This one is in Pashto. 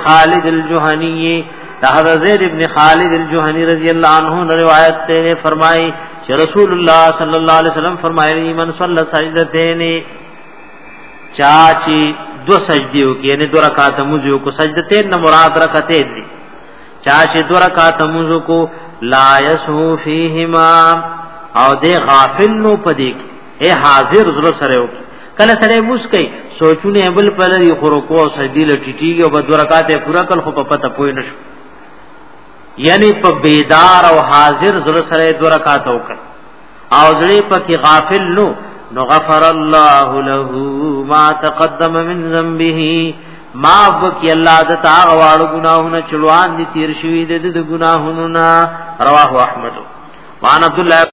خالد الجهنی حضرت زید ابن خالد الجهنی رضی اللہ عنہ روایت تے فرمائی کہ رسول اللہ صلی اللہ علیہ وسلم فرمائے من صلی سجدتین چاچی دو سجدیوں کی یعنی دو رکعات مزو کو سجدتین نہ مراد رکعتین دی چاچی دو رکعات مزو کو لا یسو فیہما او دے غافل نو پدی اے حاضر زړه سره وکي کله سره مسکي سوچونه بل پلري خورو کو سجدي لټيږي او د رکعات پورا کل خو په پته پوي نشو یعنی په بیدار او حاضر زړه سره د رکعات وکړي او زړه په کې غافل نو غفر الله له ما تقدم من ذنبه ما وکي الله د تا غواړو ګناهونه چلوان دي تیر شوی د ګناهونو نا رواه احمد وان عبد الله